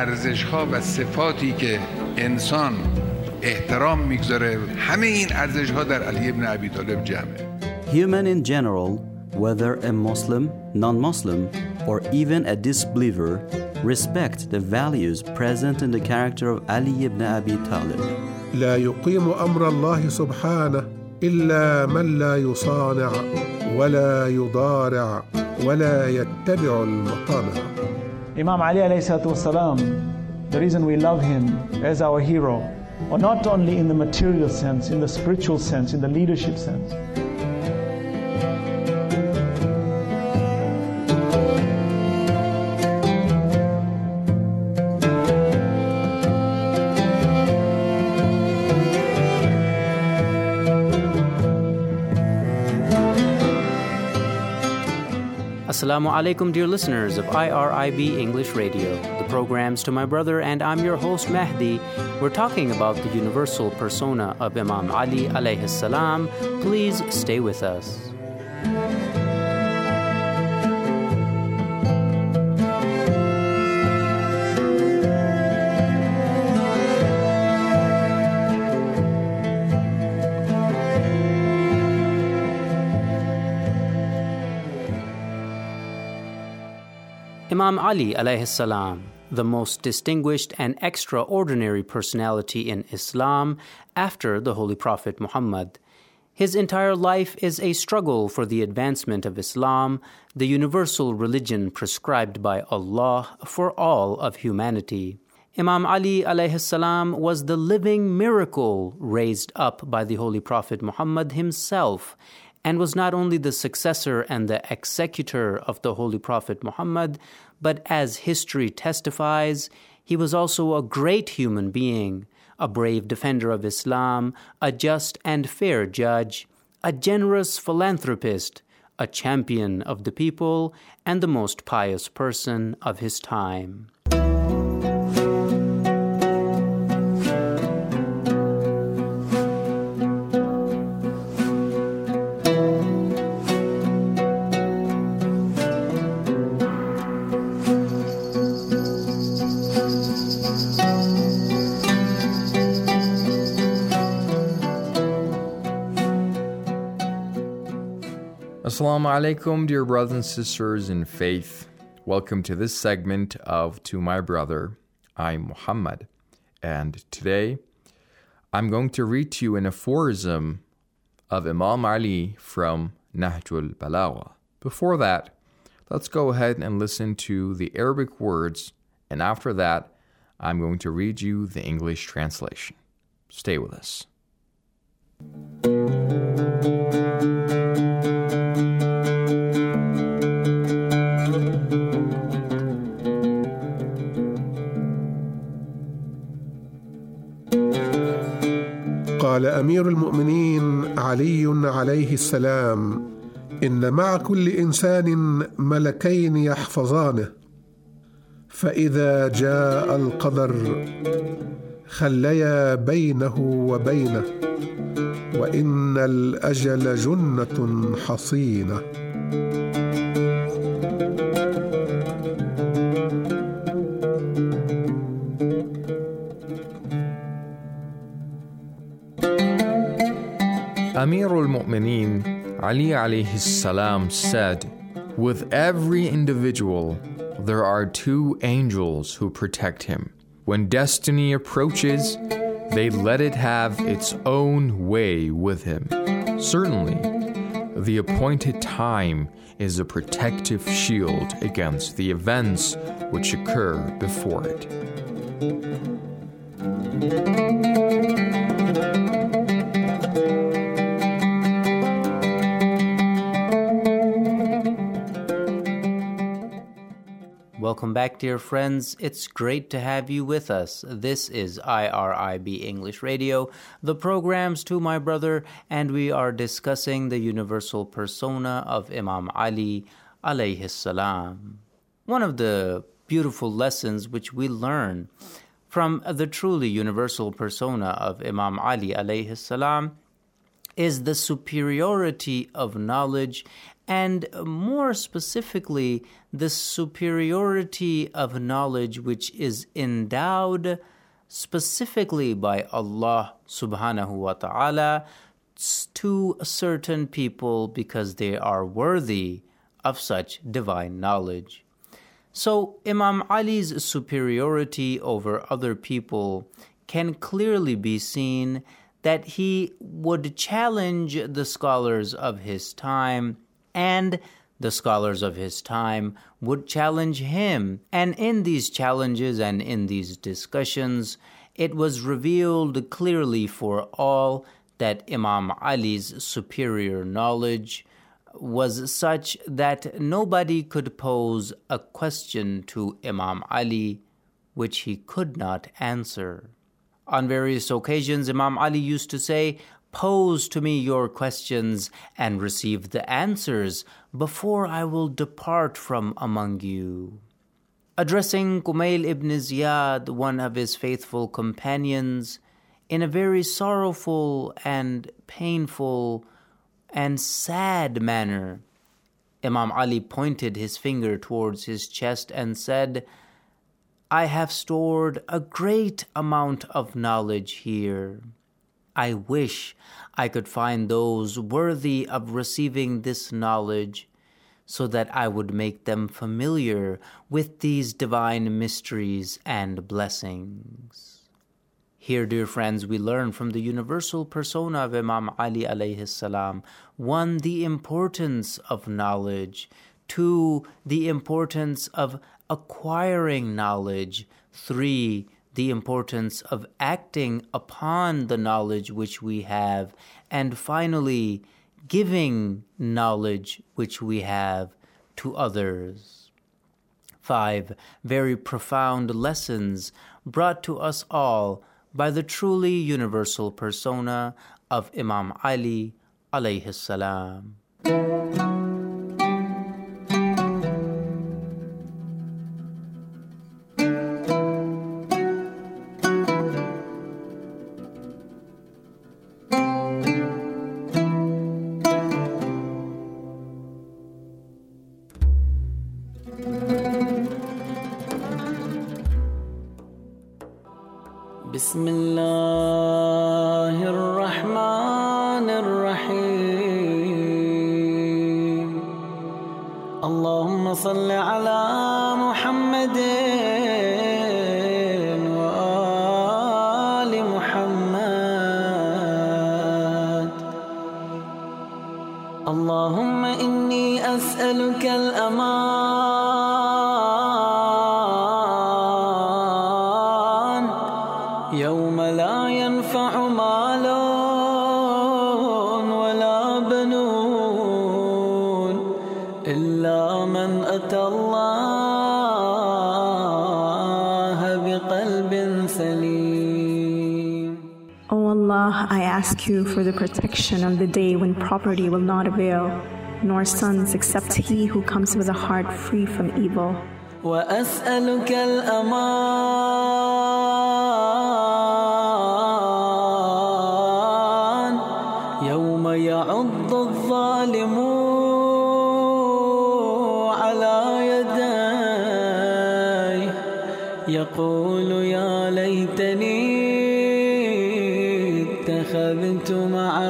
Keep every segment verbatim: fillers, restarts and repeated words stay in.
ارزش‌ها و صفاتی که انسان احترام میگذاره، همه این ارزش‌ها در علی ابن ابی طالب جمعه. Human in general, whether a Muslim, non-Muslim, or even a disbeliever, respect the values present in the character of Ali ibn Abi Talib. لا يقيم أمر الله سبحانه إلا من لا يصانع ولا يضارع ولا يتبع المطامع. Imam Ali alayhi salatu wasalam, the reason we love him as our hero, or not only in the material sense, in the spiritual sense, in the leadership sense. Assalamu alaikum, dear listeners of I R I B English Radio, the programs to my brother, and I'm your host Mahdi. We're talking about the universal persona of Imam Ali alayhi salam. Please stay with us. Imam Ali alayhi salam, the most distinguished and extraordinary personality in Islam after the Holy Prophet Muhammad. His entire life is a struggle for the advancement of Islam, the universal religion prescribed by Allah for all of humanity. Imam Ali alayhi salam was the living miracle raised up by the Holy Prophet Muhammad himself, and was not only the successor and the executor of the Holy Prophet Muhammad, but as history testifies, he was also a great human being, a brave defender of Islam, a just and fair judge, a generous philanthropist, a champion of the people, and the most pious person of his time. Assalamu alaikum, dear brothers and sisters in faith. Welcome to this segment of To My Brother, I'm Muhammad. And today, I'm going to read to you an aphorism of Imam Ali from Nahjul Balagha. Before that, let's go ahead and listen to the Arabic words, and after that, I'm going to read you the English translation. Stay with us. قال أمير المؤمنين علي عليه السلام: إن مع كل إنسان ملكين يحفظانه، فإذا جاء القدر خليا بينه وبينه، وإن الأجل جنة حصينة. Amir al-Mu'mineen Ali alayhi salam said, "With every individual, there are two angels who protect him. When destiny approaches, they let it have its own way with him. Certainly, the appointed time is a protective shield against the events which occur before it." Welcome back, dear friends. It's great to have you with us. This is I R I B English Radio, the programs To My Brother, and we are discussing the universal persona of Imam Ali alayhi salam. One of the beautiful lessons which we learn from the truly universal persona of Imam Ali alayhi salam is the superiority of knowledge and more specifically, the superiority of knowledge which is endowed specifically by Allah subhanahu wa ta'ala to certain people because they are worthy of such divine knowledge. So Imam Ali's superiority over other people can clearly be seen that he would challenge the scholars of his time, and the scholars of his time would challenge him. And in these challenges and in these discussions, it was revealed clearly for all that Imam Ali's superior knowledge was such that nobody could pose a question to Imam Ali which he could not answer. On various occasions, Imam Ali used to say, "Pose to me your questions and receive the answers before I will depart from among you." Addressing Kumail ibn Ziyad, one of his faithful companions, in a very sorrowful and painful and sad manner, Imam Ali pointed his finger towards his chest and said, "I have stored a great amount of knowledge here. I wish I could find those worthy of receiving this knowledge so that I would make them familiar with these divine mysteries and blessings." Here, dear friends, we learn from the universal persona of Imam Ali alayhi salam, one, the importance of knowledge, two, the importance of acquiring knowledge, three, the importance of acting upon the knowledge which we have, and finally, giving knowledge which we have to others. Five very profound lessons brought to us all by the truly universal persona of Imam Ali alayhi salam. بسم الله الرحمن الرحيم اللهم صل على محمد وآل محمد اللهم إني أسألك الأمان يوم لا ينفع مال ولا بنون إلا من أتى الله بقلب سليم. O Allah, I ask you for the protection on the day when property will not avail, nor sons except he who comes with a heart free from evil. وأسألك الأمان يوم يعض الظالم على يديه يقول يا ليتني اتخذت مع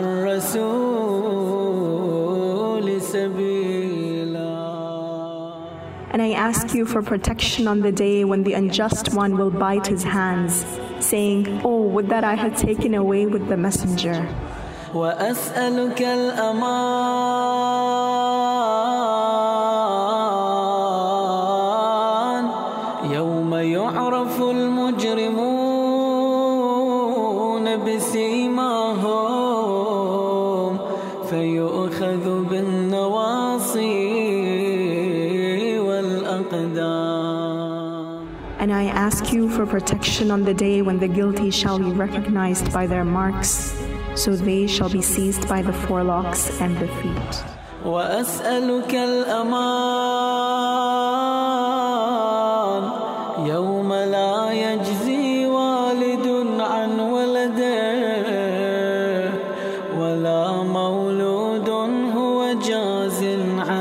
الرسول سبيلا. And I ask you for protection on the day when the unjust one will bite his hands, saying, "Oh, would that I had taken away with the messenger." وأسألك الأمان يوم يعرف المجرمون بسيماهم فيؤخذ بالنواصي والأقدام. And I ask you for protection on the day when the guilty shall be recognized by their marks, so they shall be seized by the forelocks and the feet. وأسألك الأمان يوم لا يجزي والد عن ولده ولا مولود هو جاز عن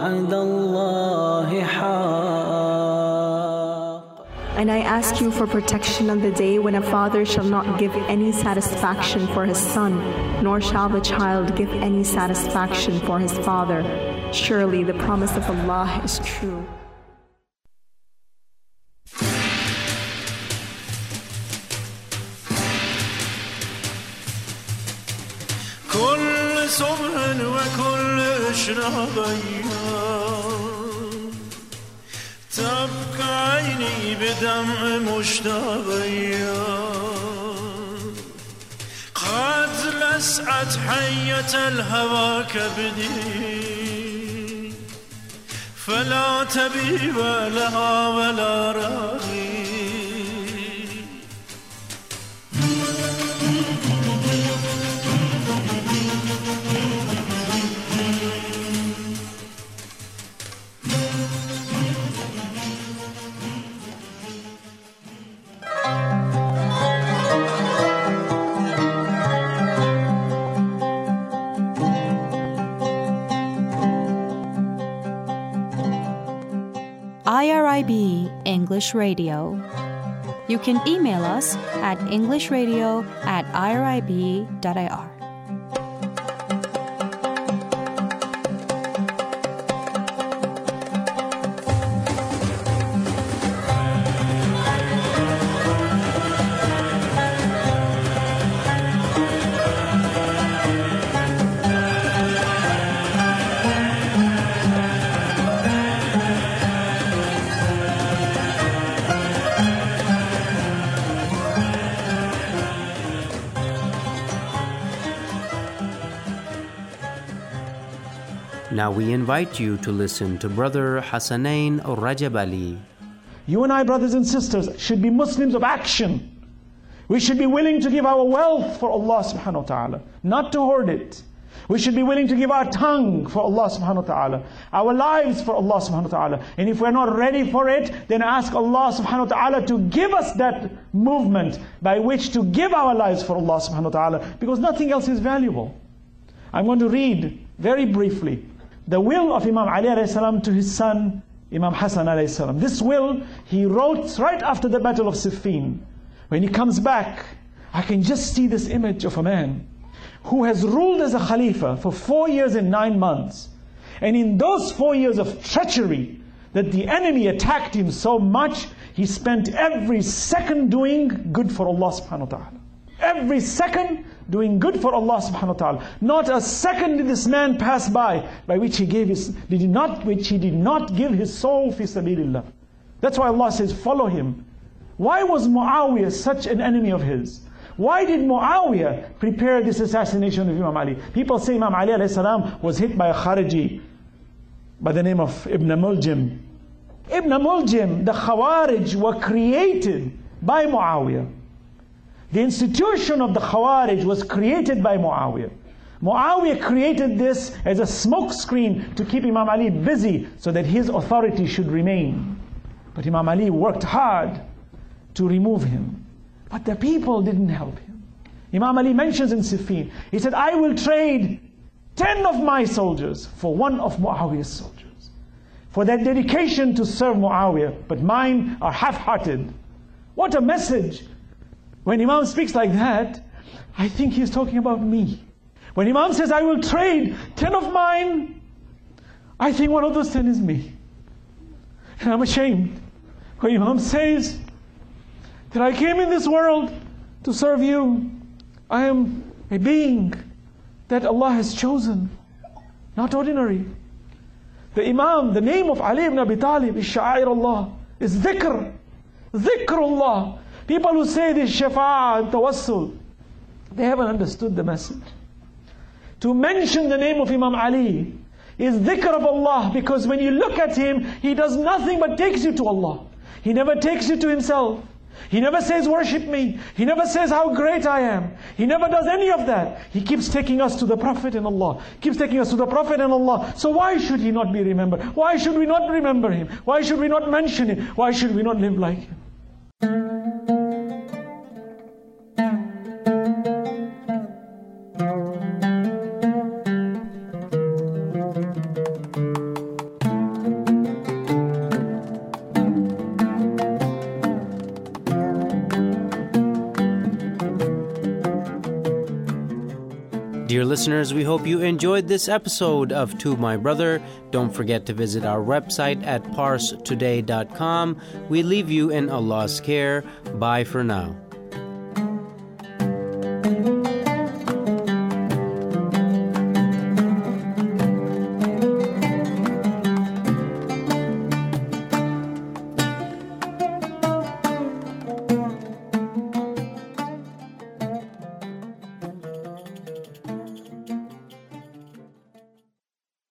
وعد الله حق. And I ask you for protection on the day when a father shall not give any satisfaction for his son, nor shall the child give any satisfaction for his father. Surely the promise of Allah is true. كل صبح وكل إشراق تبكى عيني بدمع مشتاقية قد لسعت حية الهوى كبدي فلا تبيب لها ولا راغي. I R I B English Radio. You can email us at englishradio at I R I B dot I R. Now we invite you to listen to Brother Hassanain Rajab Ali. You and I, brothers and sisters, should be Muslims of action. We should be willing to give our wealth for Allah subhanahu wa ta'ala, not to hoard it. We should be willing to give our tongue for Allah subhanahu wa ta'ala, our lives for Allah subhanahu wa ta'ala. And if we're not ready for it, then ask Allah subhanahu wa ta'ala to give us that movement by which to give our lives for Allah subhanahu wa ta'ala, because nothing else is valuable. I'm going to read very briefly the will of Imam Ali alayhi salam to his son Imam Hassan alayhi salam. This will he wrote right after the Battle of Siffin. When he comes back, I can just see this image of a man who has ruled as a Khalifa for four years and nine months. And in those four years of treachery, that the enemy attacked him so much, he spent every second doing good for Allah subhanahu wa ta'ala. Every second doing good for Allah subhanahu wa ta'ala. Not a second did this man pass by by which he gave his did not which he did not give his soul fi sabilillah. That's why Allah says, follow him. Why was Muawiyah such an enemy of his? Why did Muawiyah prepare this assassination of Imam Ali? People say Imam Ali alayhi salam was hit by a Khariji by the name of Ibn Muljim. Ibn Muljim, the Khawarij were created by Muawiyah. The institution of the Khawarij was created by Muawiyah. Muawiyah created this as a smoke screen to keep Imam Ali busy so that his authority should remain. But Imam Ali worked hard to remove him. But the people didn't help him. Imam Ali mentions in Siffin, he said, I will trade ten of my soldiers for one of Muawiyah's soldiers, for their dedication to serve Muawiyah, but mine are half-hearted. What a message! When Imam speaks like that, I think he's talking about me. When Imam says, I will trade ten of mine, I think one of those ten is me. And I'm ashamed. When Imam says that I came in this world to serve you, I am a being that Allah has chosen, not ordinary. The Imam, the name of Ali ibn Abi Talib is Sha'air Allah, is dhikr, dhikrullah. People who say this shafa'ah and tawassul, they haven't understood the message. To mention the name of Imam Ali is dhikr of Allah, because when you look at him, he does nothing but takes you to Allah. He never takes you to himself. He never says, worship me. He never says how great I am. He never does any of that. He keeps taking us to the Prophet and Allah. Keeps taking us to the Prophet and Allah. So why should he not be remembered? Why should we not remember him? Why should we not mention him? Why should we not live like him? listeners, we hope you enjoyed this episode of To My Brother. Don't forget to visit our website at parse today dot com. We leave you in Allah's care. Bye for now.